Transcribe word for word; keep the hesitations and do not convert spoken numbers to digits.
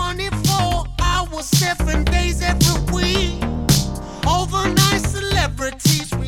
twenty-four hours, seven days every week. Overnight celebrities